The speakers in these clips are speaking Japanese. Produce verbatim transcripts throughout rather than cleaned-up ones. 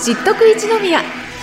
知っとく一宮。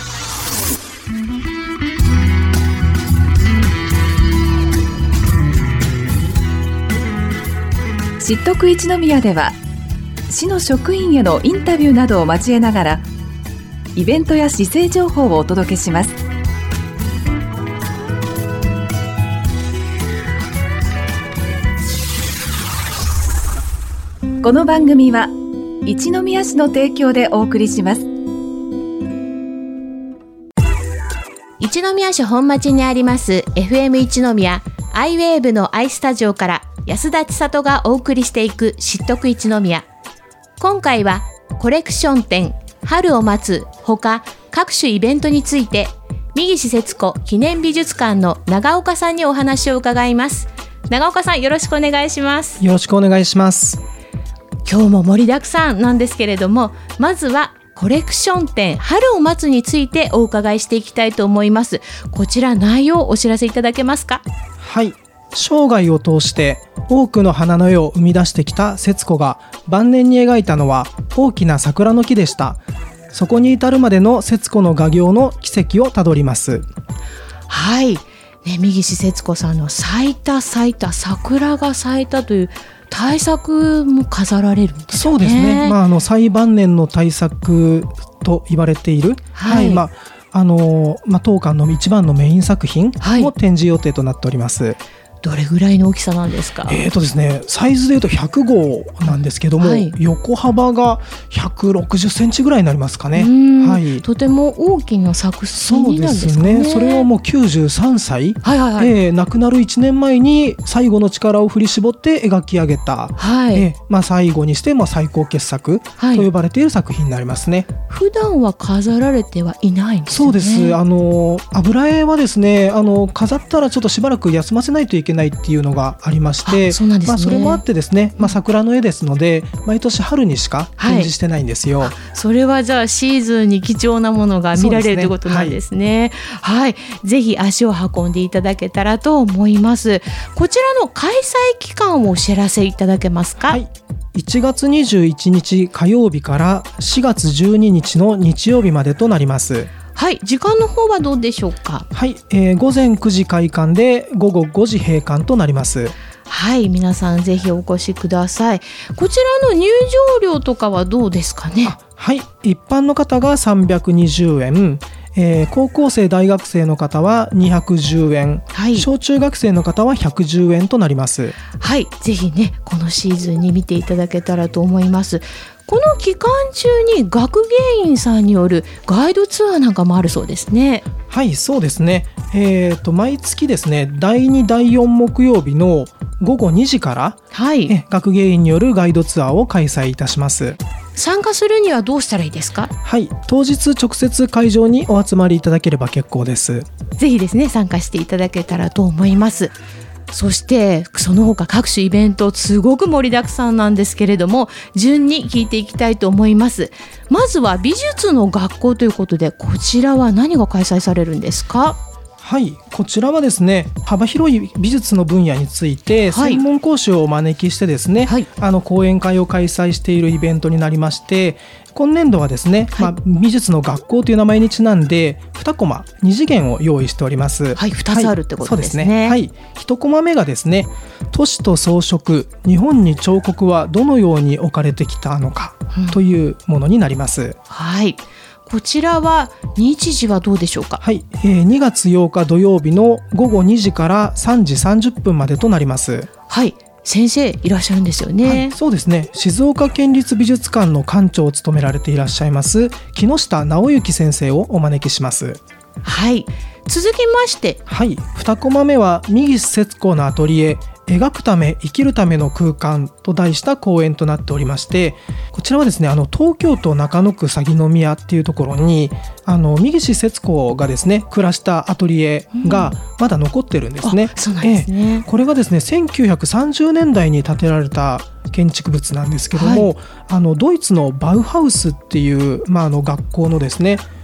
知っとく一宮では、市の職員へのインタビューなどを交えながら、イベントや市政情報をお届けします。この番組は一宮市の提供でお送りします。 一宮市本町にあります エフエム 一宮アイウェーブのアイスタジオから安田千里がお送りしていく知っとく一宮。今回はコレクション展春を待つほか各種イベントについて、三岸節子記念美術館の長岡さんにお話を伺います。長岡さん、よろしくお願いします。 よろしくお願いします。 今日も盛りだくさんなんですけれども、まずはコレクション展春を待つについてお伺いしていきたいと思います。こちら内容をお知らせいただけますか？ はい、生涯を通して多くの花の絵を生み出してきた節子が晩年に描いたのは大きな桜の木でした。そこに至るまでの節子の画業の軌跡をたどります。 はい、ね、三岸節子さんの咲いた咲いた桜が咲いたという大作も飾られるんですよね。そうですね、 まあ、あの最晩年の大作と言われている、はいはい、まああのまあ、当館の一番のメイン作品も展示予定となっております、はい。 どれぐらいの大きさなんですか？ えーとですね、サイズでいうとひゃくごうなんですけども、はい、横幅がひゃくろくじゅっセンチぐらいになりますかね。はい、 とても大きな作品になるんですかね。 そうですね、それはもうきゅうじゅうさんさい、はいはいはい、えー、亡くなるいちねんまえに最後の力を振り絞って描き上げた、はい、えーまあ、最後にしても最高傑作と呼ばれている作品になりますね。 はい、普段は飾られてはいないんですね。 そうです。あの油絵はですね、あの飾ったらちょっとしばらく休ませないといけないっていうのがありまして、 そ, まあ、それもあってですね、まあ、桜の絵ですので毎年春にしか展示してないんですよ。はい、 それはじゃあシーズンに貴重なものが見られるということなんですね。はい、はい、ぜひ足を運んでいただけたらと思います。こちらの開催期間をお知らせいただけますか？ はい、いちがつにじゅういちにち火曜日からしがつじゅうににちの日曜日までとなります。 はい、時間の方はどうでしょうか？ はい、えー、午前くじ開館でごごごじ閉館となります。 はい、皆さんぜひお越しください。こちらの入場料とかはどうですかね？ はい、一般の方がさんびゃくにじゅうえん、えー、高校生大学生の方はにひゃくじゅうえん、はい、小中学生の方はひゃくじゅうえんとなります。 はい、ぜひねこのシーズンに見ていただけたらと思います。この期間中に学芸員さんによるガイドツアーなんかもあるそうですね。 はい、そうですね、えー、と毎月ですねだいにだいよん木曜日のごごにじから、はい、え学芸員によるガイドツアーを開催いたします。 参加するにはどうしたらいいですか？ はい、当日直接会場にお集まりいただければ結構です。 ぜひですね参加していただけたらと思います。そしてその他各種イベントすごく盛りだくさんなんですけれども、順に聞いていきたいと思います。まずは美術の学校ということで、こちらは何が開催されるんですか？ はい、こちらはですね幅広い美術の分野について専門講師をお招きしてですね、はい、あの講演会を開催しているイベントになりまして、今年度はですね、はい、まあ、美術の学校という名前にちなんでにコマに次元を用意しております。 はい、ふたつあるってことですね。はい、そうですね。 はい、いちコマ目がですね都市と装飾、日本に彫刻はどのように置かれてきたのかというものになります。うん、 はい、こちらは日時はどうでしょうか？ はい、えー、にがつようか土曜日のごごにじからさんじさんじゅっぷんまでとなります。 はい、先生いらっしゃるんですよね。 はい、そうですね、静岡県立美術館の館長を務められていらっしゃいます木下直之先生をお招きします。 はい、続きまして、 はい、にコマ目は三岸節子のアトリエ描くため生きるための空間と題した講演となっておりまして、こちらはですねあの東京都中野区鷺宮っていうところにあの三岸節子がですね暮らしたアトリエがまだ残ってるんですね。うん、 そうなんですね。 えー、これがですねせんきゅうひゃくさんじゅうねんだいに建てられた建築物なんですけども、はい、あのドイツのバウハウスっていう、まあ、あの学校のですね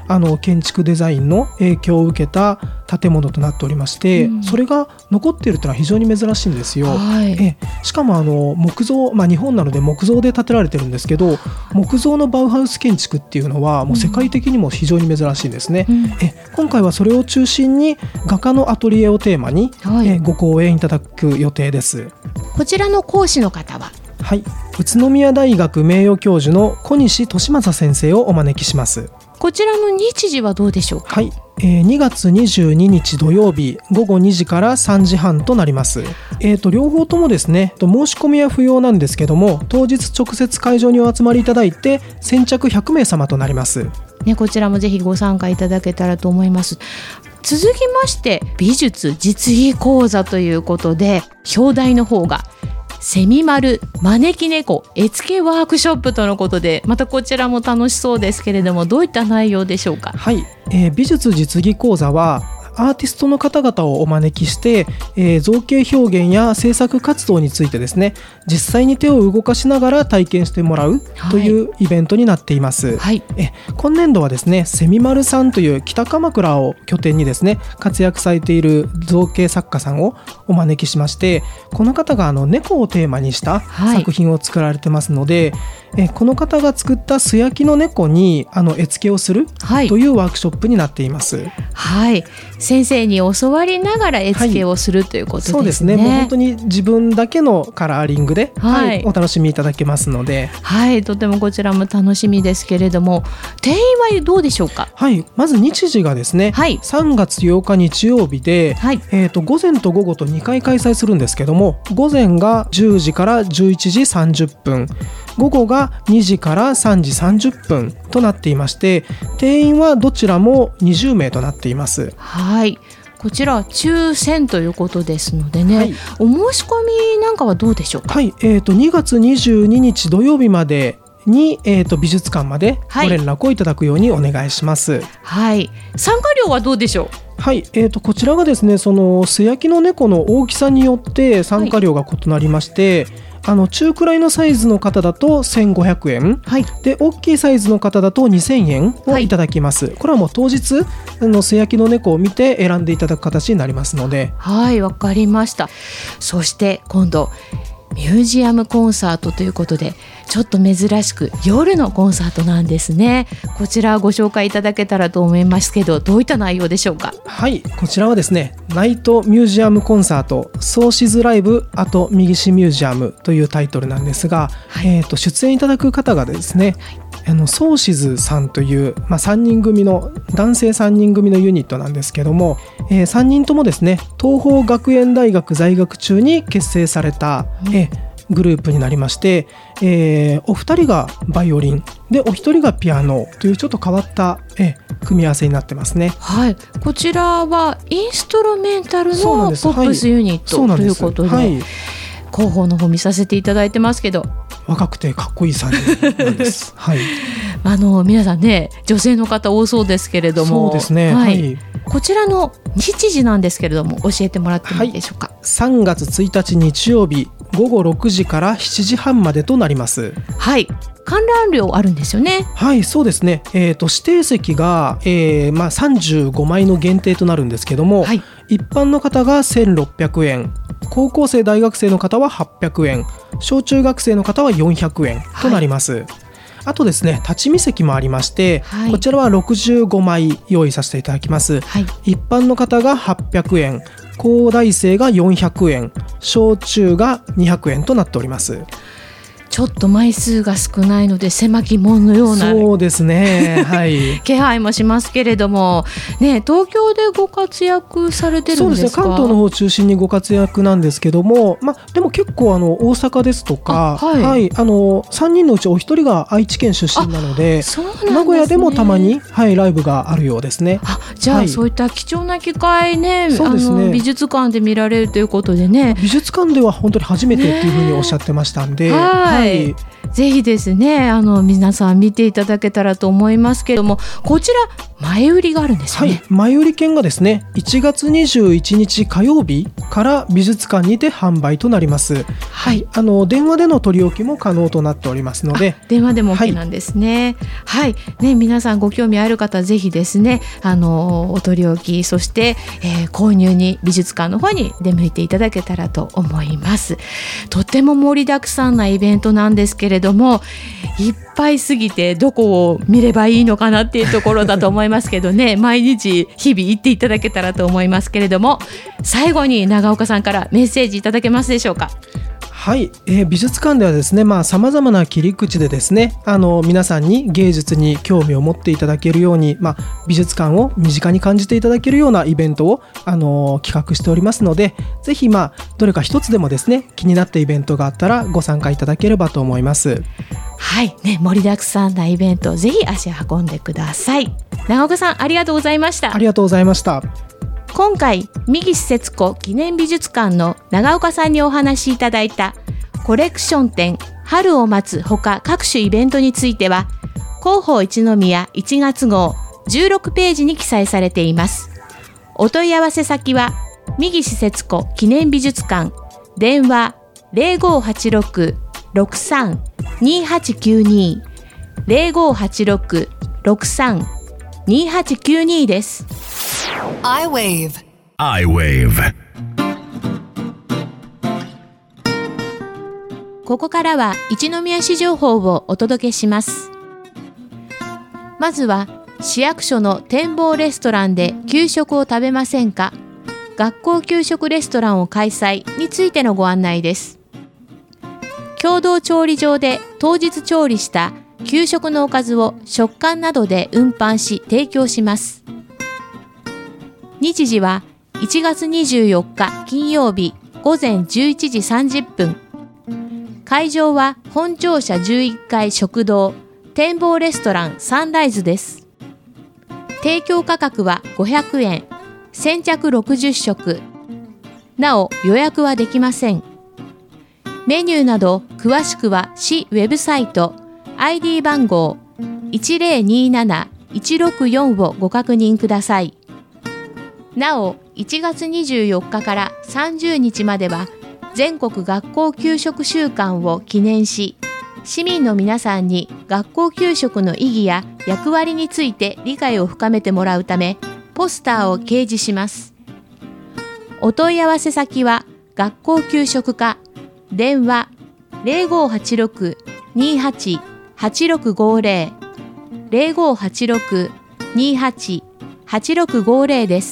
あの建築デザインの影響を受けた建物となっておりまして、うん、それが残っているというのは非常に珍しいんですよ、はい、えしかもあの木造、まあ、日本なので木造で建てられてるんですけど、木造のバウハウス建築っていうのはもう世界的にも非常に珍しいんですね、うん、え今回はそれを中心に画家のアトリエをテーマに、はい、えご講演いただく予定です。 こちらの講師の方は、 はい、宇都宮大学名誉教授の小西利正先生をお招きします。 こちらの日時はどうでしょうか。 はい、えー、にがつにじゅうににち土曜日ごごにじからさんじはんとなります。えー、と両方ともですね、申し込みは不要なんですけども、当日直接会場にお集まりいただいて先着ひゃくめい様となります、 ね、こちらもぜひご参加いただけたらと思います。続きまして美術実技講座ということで、表題の方がセミ丸招き猫絵付けワークショップとのことで、またこちらも楽しそうですけれども、どういった内容でしょうか。 はい、えー、美術実技講座はアーティストの方々をお招きして、えー、造形表現や制作活動についてですね、実際に手を動かしながら体験してもらうというイベントになっています、はい、え今年度はですね、セミマルさんという北鎌倉を拠点にですね活躍されている造形作家さんをお招きしまして、この方があの猫をテーマにした作品を作られてますので、はい、えこの方が作った素焼きの猫にあの絵付けをするというワークショップになっています。 はい、先生に教わりながら絵付けをする、はい、ということですね。 そうですね、もう本当に自分だけのカラーリングで、はいはい、お楽しみいただけますので、 はい、とてもこちらも楽しみですけれども、定員はどうでしょうか。 はい、まず日時がですね、はい、さんがつようか日曜日で、はい、えー、と午前と午後とにかい開催するんですけども、午前がじゅうじからじゅういちじさんじゅっぷん、午後がにじからさんじさんじゅっぷんとなっていまして、定員はどちらもにじゅうめいとなっています。 はい、こちら抽選ということですのでね、はい、お申し込みなんかはどうでしょうか。 はい、えー、とにがつにじゅうににち土曜日までに、えー、と美術館までご連絡をいただくようにお願いします。 はい、参加料はどうでしょう。 はい、えー、とこちらがですね、その素焼きの猫の大きさによって参加料が異なりまして、はい、あの中くらいのサイズの方だとせんごひゃくえん、はい、で大きいサイズの方だとにせんえんをいただきます、はい、これはもう当日あの素焼きの猫を見て選んでいただく形になりますので。 はい、わかりました。そして今度ミュージアムコンサートということで、ちょっと珍しく夜のコンサートなんですね。こちらご紹介いただけたらと思いますけど、どういった内容でしょうか。 はい、こちらはですね、ナイトミュージアムコンサートソーシズライブあと右市ミュージアムというタイトルなんですが、はい、えー、と出演いただく方がですね、はい、あのソーシズさんという、まあ、さんにん組の男性さんにん組のユニットなんですけども、えー、さんにんともですね、東邦学園大学在学中に結成された、うん、えーグループになりまして、えー、お二人がバイオリンでお一人がピアノというちょっと変わったえ組み合わせになってますね。 はい、こちらはインストロメンタルのポップスユニット、はい、ということで、はい、広報の方見させていただいてますけど、 若くてかっこいいさんにんなんです、はい、 あの皆さんね、女性の方多そうですけれども、 そうですね、はいはい、 こちらの日時なんですけれども教えてもらってもいいでしょうか。はい、 さんがつついたち日曜日ごごろくじからしちじはんまでとなります。 はい、観覧料あるんですよね。 はい、そうですね、えー、と指定席が、えーまあ、さんじゅうごまいの限定となるんですけども、はい、一般の方がせんろっぴゃくえん、高校生大学生の方ははっぴゃくえん、小中学生の方はよんひゃくえんとなります。はい、あとですね、立ち見席もありまして、はい、こちらはろくじゅうごまい用意させていただきます。はい、一般の方がはっぴゃくえん、高大生がよんひゃくえん、小中がにひゃくえんとなっております。 ちょっと枚数が少ないので狭き門のような、 そうですね、はい、 気配もしますけれども、ね、東京でご活躍されてるんですか。 そうですね、関東の方を中心にご活躍なんですけども、まあ、でも結構あの大阪ですとか、はいはい、あのさんにんのうちお一人が愛知県出身なの で, そうなんですね、 名古屋でもたまに、はい、ライブがあるようですね。 あ、じゃあ、はい、そういった貴重な機会ね、そうですね、あの美術館で見られるということでね、 美術館では本当に初めてっていうふうにおっしゃってましたんで、 はい、はい、ぜひですね、あの皆さん見ていただけたらと思いますけれども、こちら前売りがあるんですね。 はい、前売り券がですねいちがつにじゅういちにち火曜日から美術館にて販売となります。はい、あの電話での取り置きも可能となっておりますので、 電話でも OK なんですね。はい、はい、ね、皆さんご興味ある方ぜひですねあのお取り置きそして、えー、購入に美術館の方に出向いていただけたらと思います。とっても盛りだくさんなイベントなんですけれども、いっぱいすぎてどこを見ればいいのかなっていうところだと思いますけどね毎日日々行っていただけたらと思いますけれども、最後に長岡さんからメッセージいただけますでしょうか。 はい、えー、美術館ではですね、まあ、様々な切り口でですね、あの皆さんに芸術に興味を持っていただけるように、まあ、美術館を身近に感じていただけるようなイベントを、あのー、企画しておりますので、ぜひ、まあ、どれか一つでもですね気になったイベントがあったらご参加いただければと思います。 はいね、盛りだくさんなイベントぜひ足運んでください。長岡さんありがとうございました。 ありがとうございました。 今回三岸節子記念美術館の長岡さんにお話しいただいたコレクション展春を待つほか各種イベントについては広報一宮いちがつ号じゅうろくページに記載されています。お問い合わせ先は三岸節子記念美術館、電話 ゼロごはちろく ろくさん にはちきゅうに ゼロごはちろく ろくさん にはちきゅうに です。 iWave iWave ここからは一宮市情報をお届けします。まずは市役所の展望レストランで給食を食べませんか、学校給食レストランを開催についてのご案内です。共同調理場で当日調理した給食のおかずを食館などで運搬し提供します。日時はいちがつにじゅうよっか金曜日ごぜんじゅういちじさんじゅっぷん。会場は本庁舎じゅういっかい食堂展望レストランサンライズです。提供価格はごひゃくえん、先着ろくじゅっしょく。なお予約はできません。メニューなど詳しくは市ウェブサイト アイディー 番号 いちゼロになないちろくよん をご確認ください。なおいちがつにじゅうよっかからさんじゅうにちまでは全国学校給食週間を記念し、市民の皆さんに学校給食の意義や役割について理解を深めてもらうため、ポスターを掲示します。お問い合わせ先は学校給食課、電話 ゼロごはちろく にはち はちろくごゼロ ゼロごはちろく にはち はちろくごゼロ です。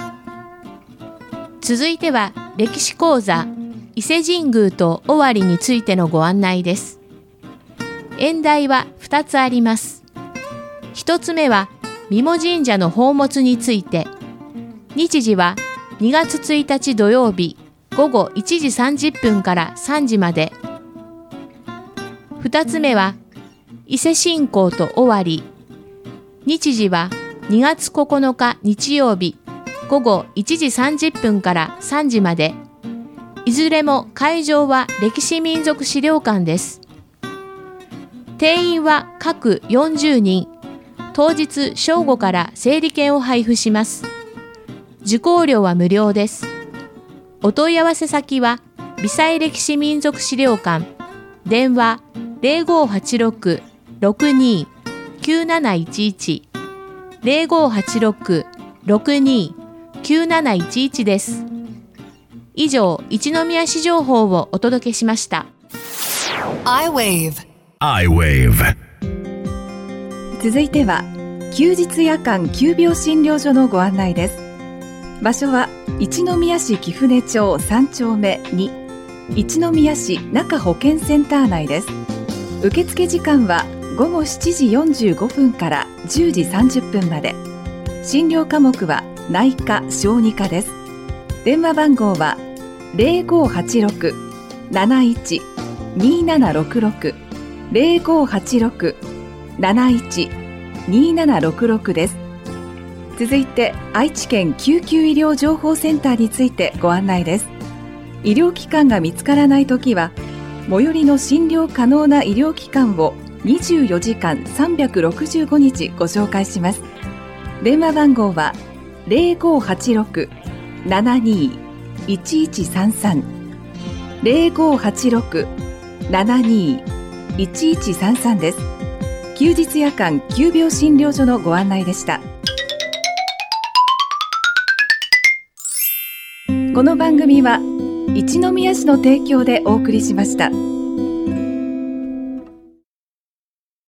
続いては歴史講座伊勢神宮と尾張についてのご案内です。演題はふたつあります。ひとつめは三茂神社の宝物について。日時はにがつついたち土曜日ごごいちじさんじゅっぷんからさんじまで。ふたつめは伊勢信仰と尾張。日時はにがつここのか日曜日ごごいちじさんじゅっぷんからさんじまで。いずれも会場は歴史民族資料館です。定員は各よんじゅうにん。当日正午から整理券を配布します。受講料は無料です。お問い合わせ先は微細歴史民族資料館、電話 ゼロごはちろく ろくに きゅうなないちいち ゼロごはちろく ろくに きゅうなないちいち です。以上、一宮市情報をお届けしました。 iWave iWave 続いては休日夜間急病診療所のご案内です。場所は一宮市貴船町さんちょうめに、一宮市中保健センター内です。受付時間はごごしちじよんじゅうごふんからじゅうじさんじゅっぷんまで。診療科目は内科・小児科です。電話番号はゼロごはちろく なないち にななろくろく ゼロごはちろく なないち にななろくろく です。続いて愛知県救急医療情報センターについてご案内です。医療機関が見つからないときは最寄りの診療可能な医療機関をにじゅうよじかんさんびゃくろくじゅうごにちご紹介します。 電話番号は ゼロごはちろく ななにー いちいちさんさん ゼロごはちろく ななにー いちいちさんさん です。休日夜間急病診療所のご案内でした。この番組は一宮市の提供でお送りしました。